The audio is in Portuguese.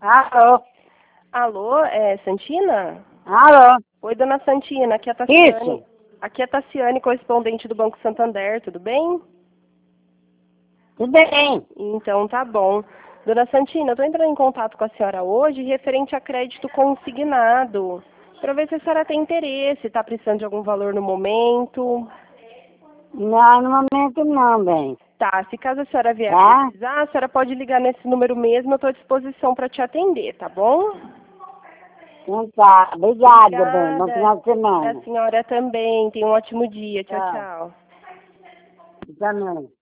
Alô? Alô, Santina? Alô? Oi, dona Santina, aqui é a Tassiane. Isso? Aqui é a Tassiane, correspondente do Banco Santander, tudo bem? Tudo bem? Então tá bom. Dona Santina, eu estou entrando em contato com a senhora hoje referente a crédito consignado, para ver se a senhora tem interesse, está precisando de algum valor no momento. Não, no momento não, bem. Tá, se caso a senhora vier Tá? precisar, a senhora pode ligar nesse número mesmo, eu estou à disposição para te atender, tá bom? Então tá. Obrigada, bem. Bom Obrigada. final de E a semana. senhora também. Tenha um ótimo dia. Tchau, Tchau. tchau. Também.